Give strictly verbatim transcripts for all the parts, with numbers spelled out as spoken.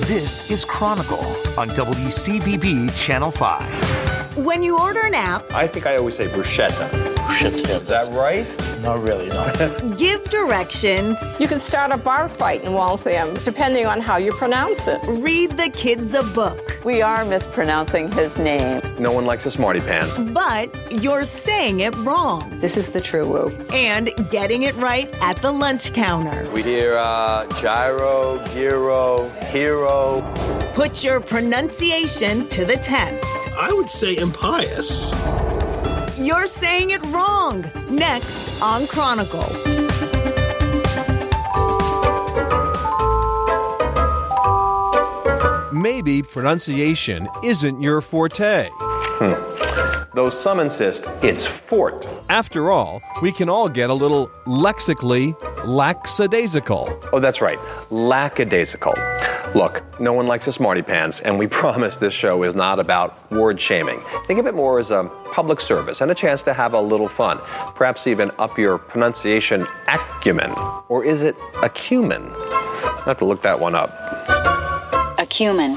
This is Chronicle on W C V B Channel five. When you order an app, I think I always say bruschetta. Bruschetta. Is that right? Not really, no. give directions, You can start a bar fight in Waltham, depending on how you pronounce it. read the kids a book, We are mispronouncing his name. No one likes a smarty pants. but you're saying it wrong This is the true woo. and getting it right at the lunch counter. We hear uh, gyro, gyro, hero. Put your pronunciation to the test. I would say impious. You're saying it wrong. Next on Chronicle. Maybe pronunciation isn't your forte. Though some insist it's fort. After all, we can all get a little lexically lackadaisical. Oh, that's right. Lackadaisical. Look, no one likes a smarty pants, and we promise this show is not about word shaming. Think of it more as a public service and a chance to have a little fun. Perhaps even up your pronunciation acumen. Or is it acumen? I have to look that one up. Acumen.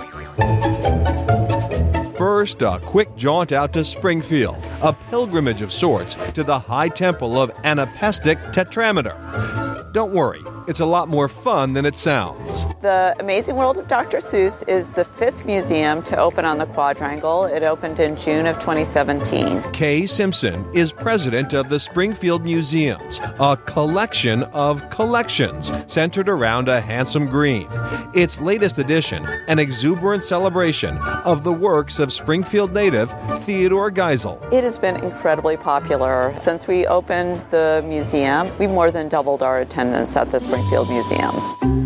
First, a quick jaunt out to Springfield, a pilgrimage of sorts to the high temple of anapestic tetrameter. Don't worry, it's a lot more fun than it sounds. The Amazing World of Doctor Seuss is the fifth museum to open on the Quadrangle. It opened in June of twenty seventeen. Kay Simpson is president of the Springfield Museums, a collection of collections centered around a handsome green. Its latest edition, an exuberant celebration of the works of Springfield native Theodore Geisel. It has been incredibly popular. Since we opened the museum, we've more than doubled our attendance at the Springfield Museums.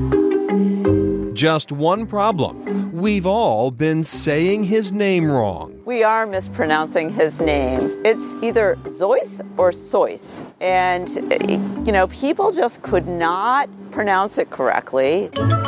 Just one problem. We've all been saying his name wrong. We are mispronouncing his name. It's either Zeus or Seuss. And, you know, people just could not pronounce it correctly.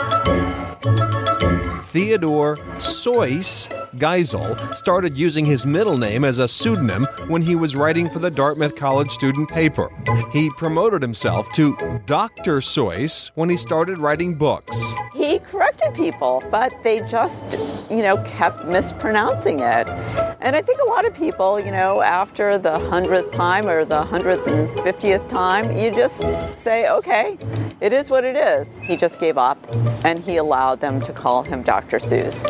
Theodore Seuss Geisel started using his middle name as a pseudonym when he was writing for the Dartmouth College student paper. He promoted himself to Doctor Seuss when he started writing books. He corrected people, but they just, you know, kept mispronouncing it. And I think a lot of people, you know, after the hundredth time or the one hundred fiftieth time, you just say, okay, it is what it is. He just gave up, and he allowed them to call him Doctor Seuss.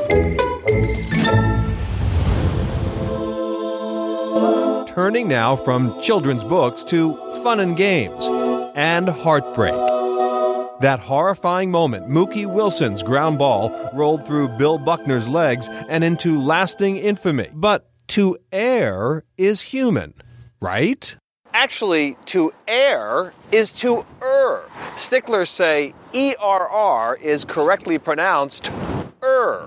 Turning now from children's books to fun and games and heartbreak. That horrifying moment, Mookie Wilson's ground ball rolled through Bill Buckner's legs and into lasting infamy. But to err is human, right? Actually, to err is to err. Sticklers say E R R is correctly pronounced er.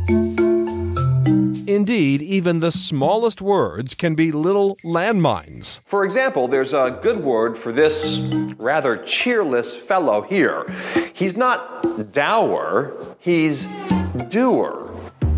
Indeed, even the smallest words can be little landmines. For example, there's a good word for this rather cheerless fellow here. He's not dour, he's doer.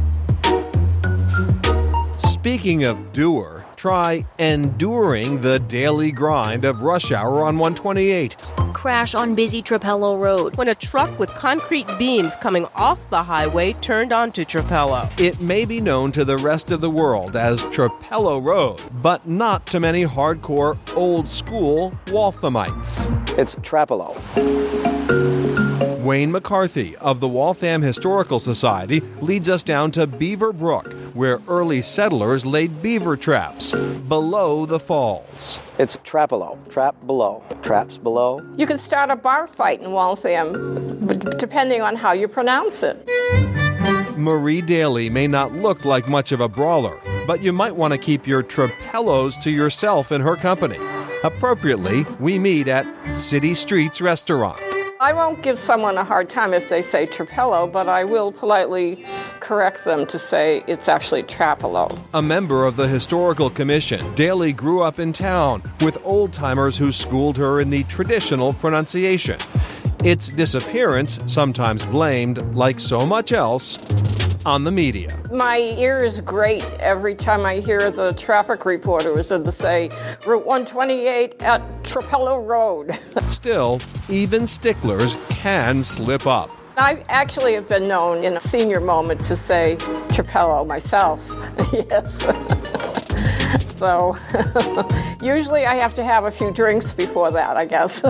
Speaking of doer, try enduring the daily grind of rush hour on one twenty-eight. Crash on busy Trapello Road. When a truck with concrete beams coming off the highway turned onto Trapello. It may be known to the rest of the world as Trapello Road, but not to many hardcore, old-school Walthamites. It's Trapello. Wayne McCarthy of the Waltham Historical Society leads us down to Beaver Brook, where early settlers laid beaver traps below the falls. It's Trapello. Trap below. Traps below. You can start a bar fight in Waltham, depending on how you pronounce it. Marie Daly may not look like much of a brawler, but you might want to keep your Trapellos to yourself in her company. Appropriately, we meet at City Streets Restaurant. I won't give someone a hard time if they say Trapello, but I will politely correct them to say it's actually Trapello. A member of the Historical Commission, Daly grew up in town with old-timers who schooled her in the traditional pronunciation. Its disappearance, sometimes blamed, like so much else, on the media. My ears grate every time I hear the traffic reporters to say Route one twenty-eight at Trapello Road. Still, even sticklers can slip up. I actually have been known in a senior moment to say Trapello myself. Yes. So usually I have to have a few drinks before that, I guess.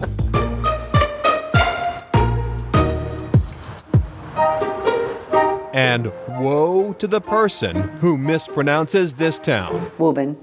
And woe to the person who mispronounces this town. Woburn.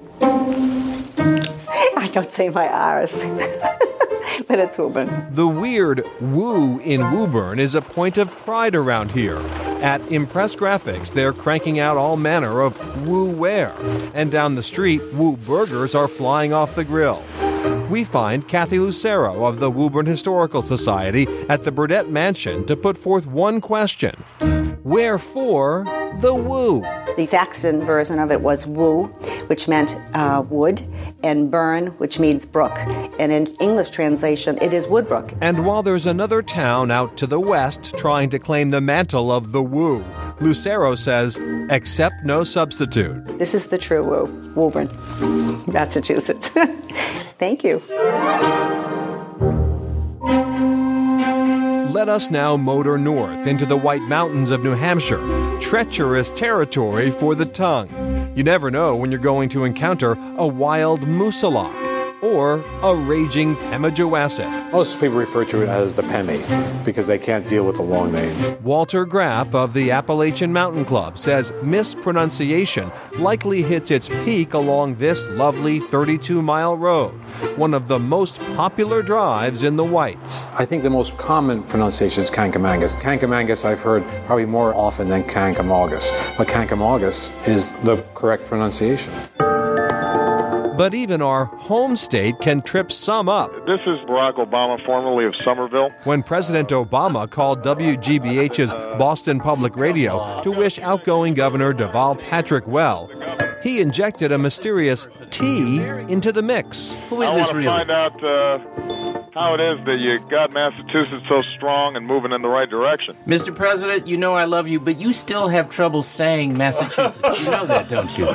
I don't say my R's, but it's Woburn. The weird woo in Woburn is a point of pride around here. At Impress Graphics, they're cranking out all manner of woo-ware. And down the street, woo burgers are flying off the grill. We find Kathy Lucero of the Woburn Historical Society at the Burdett Mansion to put forth one question. Wherefore the woo? The Saxon version of it was woo, which meant uh, wood, and burn, which means brook. And in English translation, it is Woodbrook. And while there's another town out to the west trying to claim the mantle of the woo, Lucero says, accept no substitute. This is the true woo, Woburn, Massachusetts. Thank you. Let us now motor north into the White Mountains of New Hampshire, treacherous territory for the tongue. You never know when you're going to encounter a wild moosalok or a raging Pemigewasset. Most people refer to it as the Pemi because they can't deal with the long name. Walter Graff of the Appalachian Mountain Club says mispronunciation likely hits its peak along this lovely thirty-two mile road, one of the most popular drives in the Whites. I think the most common pronunciation is Kankamangus. Kankamangus I've heard probably more often than Kankamogus, but Kankamogus is the correct pronunciation. But even our home state can trip some up. This is Barack Obama, formerly of Somerville. When President Obama called W G B H's Boston Public Radio to wish outgoing Governor Deval Patrick well, he injected a mysterious T into the mix. Who is I this really? I want to find out uh, how it is that you got Massachusetts so strong and moving in the right direction. Mister President, you know I love you, but you still have trouble saying Massachusetts. You know that, don't you?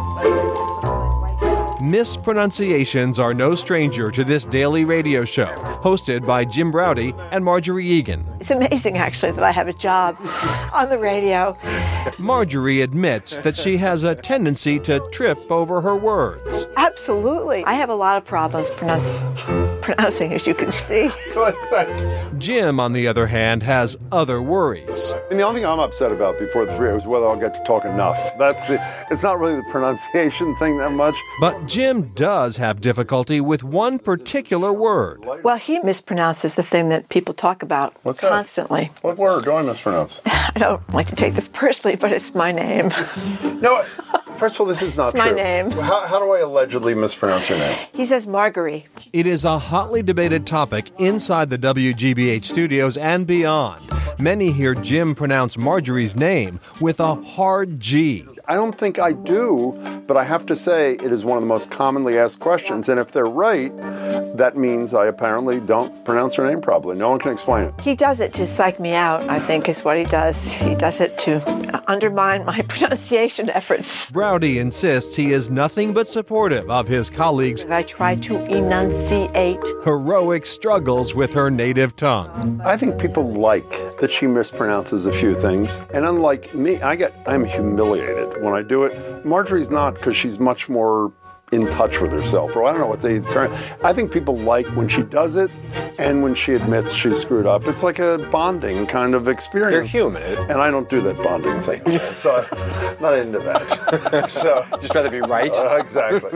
Mispronunciations are no stranger to this daily radio show, hosted by Jim Braude and Marjorie Egan. It's amazing, actually, that I have a job on the radio. Marjorie admits that she has a tendency to trip over her words. Absolutely. I have a lot of problems pronouncing, pronouncing as you can see. Jim, on the other hand, has other worries. And the only thing I'm upset about before the three is whether I'll get to talk enough. That's the, it's not really the pronunciation thing that much. But Jim does have difficulty with one particular word. Well, he mispronounces the thing that people talk about What's constantly. That? What word do I mispronounce? I don't like to take this personally, but it's my name. No, first of all, this is not it's true. my name. How, how do I allegedly mispronounce your name? He says Marguerite. It is a hotly debated topic inside the W G B H studios and beyond. Many hear Jim pronounce Marjorie's name with a hard G. I don't think I do, but I have to say it is one of the most commonly asked questions, and if they're right, that means I apparently don't pronounce her name properly. No one can explain it. He does it to psych me out, I think is what he does. He does it to undermine my pronunciation efforts. Braude insists he is nothing but supportive of his colleagues' I try to enunciate heroic struggles with her native tongue. I think people like that she mispronounces a few things, and unlike me, I get I'm humiliated when I do it. Marjorie's not, because she's much more in touch with herself, or I don't know what they term. I think people like when she does it and when she admits she screwed up. It's like a bonding kind of experience. You're human. And I don't do that bonding thing, so I'm not into that. So just rather be right. Uh, exactly.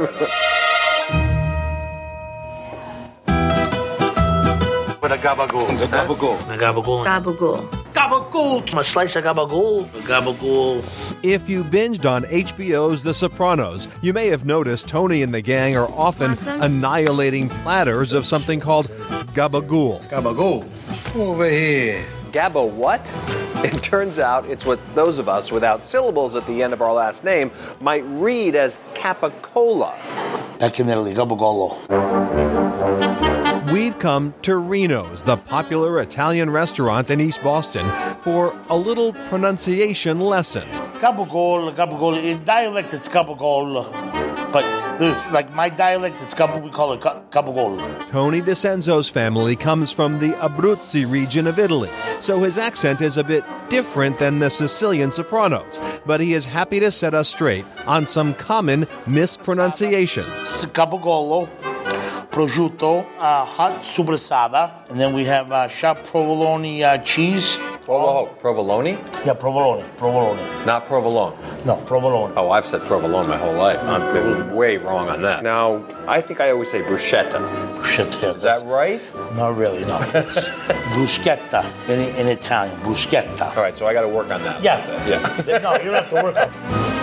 With a gabagool. A gabagool. A gabagool. Gabagool. Gabagool. A slice of gabagool. A gabagool. If you binged on H B O's The Sopranos, you may have noticed Tony and the gang are often annihilating platters of something called gabagool. Gabagool. Over here. Gabba what? It turns out it's what those of us without syllables at the end of our last name might read as capicola. Back in Italy, gabagolo. We've come to Reno's, the popular Italian restaurant in East Boston, for a little pronunciation lesson. Gabagol, gabagol. In dialect, it's gabagol. But There's, like my dialect, it's Cabo, we call it Capogolo. Tony DeCenzo's family comes from the Abruzzi region of Italy, so his accent is a bit different than the Sicilian sopranos, but he is happy to set us straight on some common mispronunciations. It's Capogolo, prosciutto, uh, hot sopressata, and then we have uh, sharp provolone uh, cheese. Oh, provolone? Yeah, provolone, provolone. Not provolone. No, provolone. Oh, I've said provolone my whole life. I'm been way wrong on that. Now, I think I always say bruschetta. Bruschetta. Is that right? Not really, no. It's bruschetta in, in Italian, bruschetta. All right, so I got to work on that. Yeah. Yeah. No, you don't have to work on it.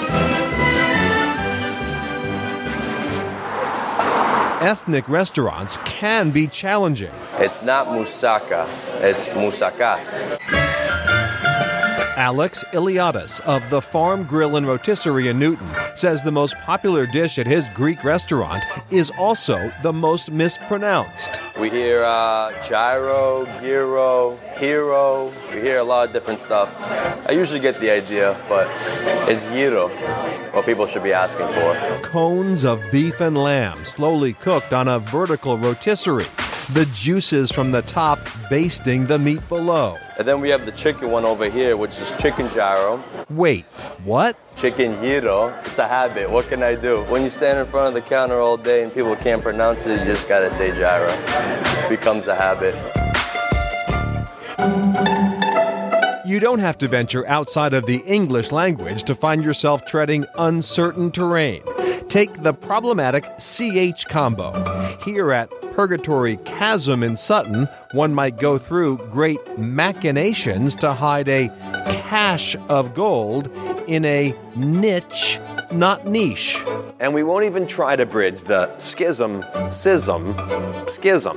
Ethnic restaurants can be challenging. It's not moussaka, it's moussakas. Alex Iliadis of the Farm Grill and Rotisserie in Newton says the most popular dish at his Greek restaurant is also the most mispronounced. We hear uh, gyro, gyro, hero. We hear a lot of different stuff. I usually get the idea, but it's gyro, what people should be asking for. Cones of beef and lamb slowly cooked on a vertical rotisserie, the juices from the top basting the meat below. And then we have the chicken one over here, which is chicken gyro. Wait, what? Chicken gyro. It's a habit. What can I do? When you stand in front of the counter all day and people can't pronounce it, you just gotta say gyro. It becomes a habit. You don't have to venture outside of the English language to find yourself treading uncertain terrain. Take the problematic C H combo. Here at Purgatory Chasm in Sutton, one might go through great machinations to hide a cache of gold in a niche, not niche. And we won't even try to bridge the schism, schism, schism.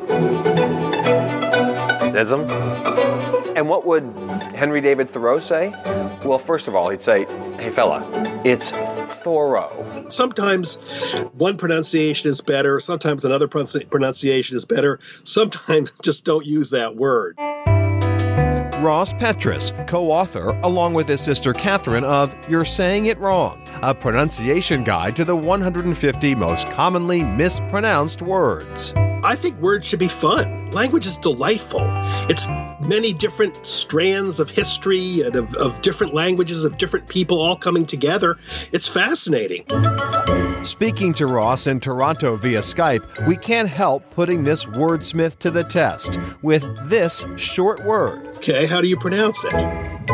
Schism? And what would Henry David Thoreau say? Well, first of all, he'd say, hey fella, it's Thoreau. Sometimes one pronunciation is better. Sometimes another pronunciation is better. Sometimes just don't use that word. Ross Petrus, co-author, along with his sister Catherine, of You're Saying It Wrong, a pronunciation guide to the one hundred fifty most commonly mispronounced words. I think words should be fun. Language is delightful. It's many different strands of history and of, of different languages, of different people all coming together. It's fascinating. Speaking to Ross in Toronto via Skype, we can't help putting this wordsmith to the test with this short word. Okay, how do you pronounce it?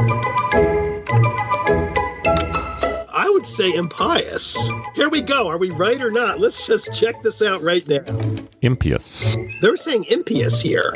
I would say impious. Here we go. Are we right or not? Let's just check this out right now. Impious. They're saying impious here.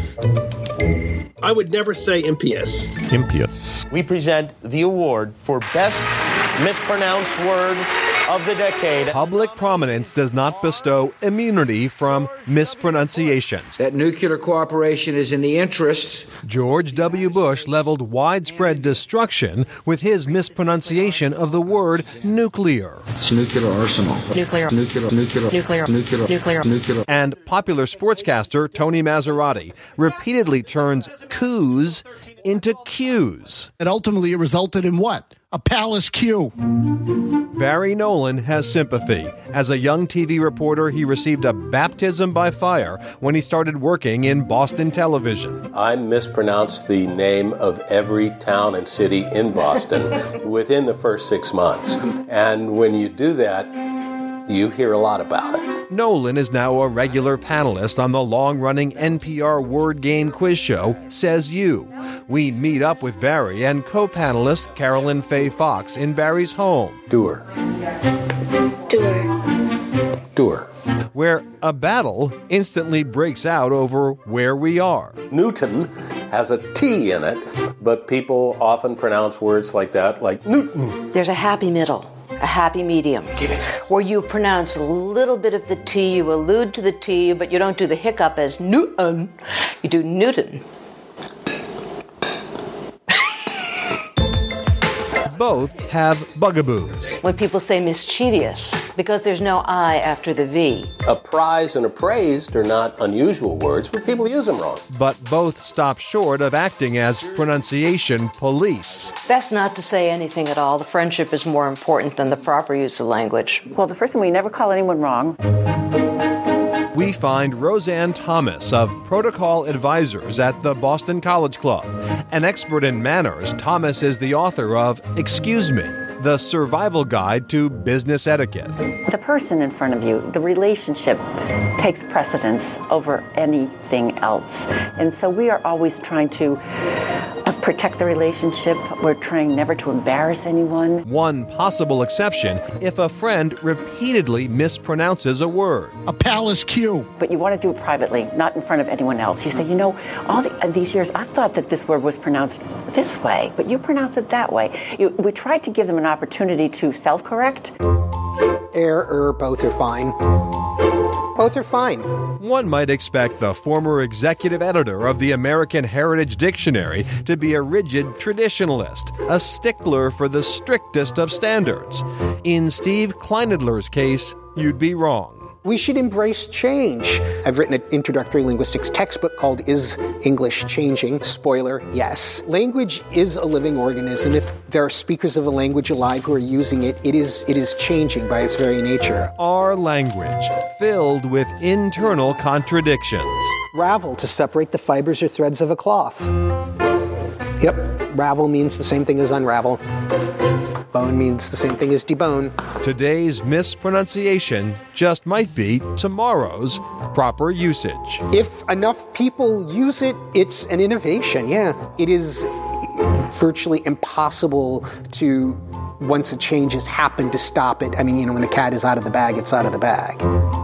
I would never say impious. Impious. We present the award for Best Mispronounced Word of the Decade. Public prominence does not bestow immunity from mispronunciations. That nuclear cooperation is in the interests. George W. Bush leveled widespread destruction with his mispronunciation of the word nuclear. It's nuclear arsenal. Nuclear. Nuclear. Nuclear. Nuclear. Nuclear. Nuclear. Nuclear. And popular sportscaster Tony Maserati repeatedly turns coups into cues. It ultimately resulted in what? A palace queue. Barry Nolan has sympathy. As a young T V reporter, he received a baptism by fire when he started working in Boston television. I mispronounced the name of every town and city in Boston within the first six months. And when you do that, you hear a lot about it. Nolan is now a regular panelist on the long-running N P R word game quiz show, Says You. We meet up with Barry and co-panelist Carolyn Faye Fox in Barry's home. Doer. Doer. Doer. Where a battle instantly breaks out over where we are. Newton has a T in it, but people often pronounce words like that, like Newton. There's a happy middle. A happy medium, where you pronounce a little bit of the T, you allude to the T, but you don't do the hiccup as Newton, you do Newton. both have bugaboos. When people say mischievous, because there's no I after the V. Apprised and appraised are not unusual words, but people use them wrong. But both stop short of acting as pronunciation police. Best not to say anything at all. The friendship is more important than the proper use of language. Well, the first thing, we never call anyone wrong. We find Roseanne Thomas of Protocol Advisors at the Boston College Club. An expert in manners, Thomas is the author of Excuse Me, the survival guide to business etiquette. The person in front of you, the relationship, takes precedence over anything else. And so we are always trying to protect the relationship. We're trying never to embarrass anyone. One possible exception if a friend repeatedly mispronounces a word. A palace Q. But you want to do it privately, not in front of anyone else. You say, you know, all the, uh, these years, I thought that this word was pronounced this way, but you pronounce it that way. You, we tried to give them an opportunity to self-correct. Air, er, both are fine. Both are fine. One might expect the former executive editor of the American Heritage Dictionary to be a rigid traditionalist, a stickler for the strictest of standards. In Steve Kleinadler's case, you'd be wrong. We should embrace change. I've written an introductory linguistics textbook called Is English Changing? Spoiler, yes. Language is a living organism. If there are speakers of a language alive who are using it, it is it is changing by its very nature. Our language, filled with internal contradictions. Ravel, to separate the fibers or threads of a cloth. Yep, ravel means the same thing as unravel. Bone means the same thing as debone. Today's mispronunciation just might be tomorrow's proper usage. If enough people use it, it's an innovation, yeah. It is virtually impossible to, once a change has happened, to stop it. I mean, you know, when the cat is out of the bag, it's out of the bag.